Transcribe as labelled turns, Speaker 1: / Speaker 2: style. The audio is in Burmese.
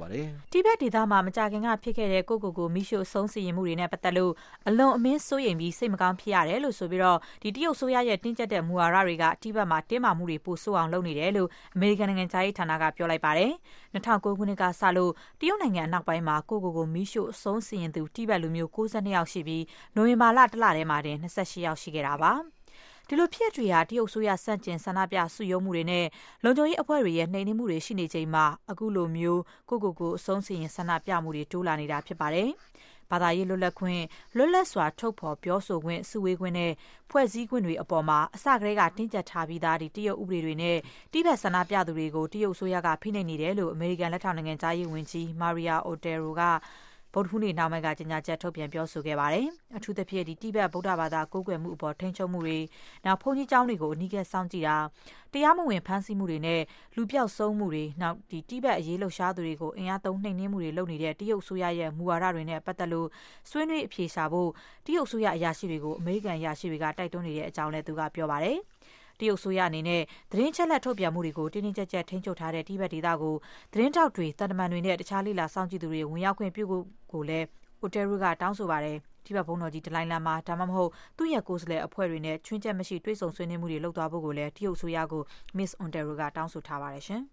Speaker 1: ပါတယ်
Speaker 2: တိဘက်ဒေသမှာမကြာခင်ကဖြစ်ခဲ့တဲ့ကိုမီရှိုဆုံးစီရင်မှုတွေနဲ့ပတ်သက်လို့အလွန်အမင်းစိုးရိမ်ပြီးစိတ်မကောင်းဖြစ်ရတယ်လို့ဆိုပြီးတော့ဒီတရုတ်ဆိုရရဲ့တင်းကျပ်တဲ့မူဝါဒတွေကတိဘက်မှာတင်းမာမှုတွေပိုဆိုးအောင်လုပ်နေတယ်လို့အမေရိကန်နိုင်ငံသားရေးဌာနကပြောလိုက်ပါတယ်2009ခုနှစ်ကစလို့တရုတ်နိုင်ငံအနောက်ပိုင်းမှာကိုမီရှိုဆုံးစီရင်သူတိဘက်လူမျိုး62ယောက်ရှိပြီးနိုဝင်ဘာလတစ်လထဲမှာတင်28ယောက်ရှိခဲ့တာပါဒီလိုဖြစ်တွေဟာတရုတ်ဆိုရစန့်ကျင်ဆန္ဒပြစုရုံးမှုတွေနဲ့လုံခြုံရေးအဖွဲ့တွေရဲ့နှိမ်နင်းမှုတွေရှိနေချိန်မှာအခုလိုမျိုးကိုအဆုံးစီရင်ဆန္ဒပြမှုတွေတိုးလာနေတာဖြစ်ပါတယ်။ဘာသာရေးလွတ်လပ်ခွင့်လွတ်လပ်စွာထုတ်ဖော်ပြောဆိုခွင့်စုဝေးခွင့်နဲ့ဖွဲ့စည်းခွင့်တွေအပေါ်မှာအစကတည်းကတင်းကျပ်ထားပြီးသားဒီတရုတ်ဥပဒေတွေနဲ့တိဘက်ဆန္ဒပြသူတွေကိုတရုတ်ဆိုရကဖိနှိပ်နေတယ်လို့အမေရိကန်လက်ထောက်နိုင်ငံသားရေးဝန်ကြီးမာရီယာအိုတယ်ရိုကဗုဒ္ဓဟူးနေ့နောက်ပိုင်းကကြေညာချက်ထုတ်ပြန်ပြောဆိုခဲ့ပါတယ်။အထူးသဖြင့်တိဘက်ဗုဒ္ဓဘာသာကိုးကွယ်မှုအပေါ်ထိန်းချုပ်မှုတွေနောက်ဘုန်းကြီးကျောင်းတွေကိုအနီးကပ်စောင့်ကြည့်တာတရားမဝင်ဖမ်းဆီးမှုတွေနဲ့လူပျောက်ဆုံးမှုတွေနောက်တိဘက်အရေးလှုပ်ရှားသူတွေကိုအင်အားသုံးနှိမ်နင်းမှုတွေလုပ်နေတဲ့တရုတ်ဆိုရရဲ့မူဝါဒတွေနဲ့ပတ်သက်လို့ဆွေးနွေးအဖြေရှာဖို့တရုတ်ဆိုရအရာရှိတွေကိုအမေရိကန်အရာရှိတွေကတိုက်တွန်းနေတဲ့အကြောင်းလည်းသူကပြောပါတယ်။တရုတ်ဆိုရအနေနဲ့သတင်းချက်လက်ထုတ်ပြန်မှုတွေကိုတင်းတင်းကျပ်ကျပ်ထိန်းချုပ်ထားတဲ့တိဘက်ဒေသကိုသတင်းတောက်တွေတန်တမန်တွေနဲ့တခြားလေလာစောင့်ကြည့်သူတွေဝင်ရောက်ခွင့်ပြုဖို့ကိုလည်းအိုတယ်ရိုကတောင်းဆိုပါတယ်တိဘက်ဘုံတော်ကြီးဒလိုင်းလမ်းမှာဒါမှမဟုတ်သူ့ရဲ့ကိုယ်စားလှယ်အဖွဲ့တွေနဲ့ချွင်းချက်မရှိတွေ့ဆုံဆွေးနွေးမှုတွေလုပ်သွားဖို့ကိုလည်းတရုတ်ဆိုရကို Miss Ontero ကတောင်းဆိုထားပါတယ်ရှင်။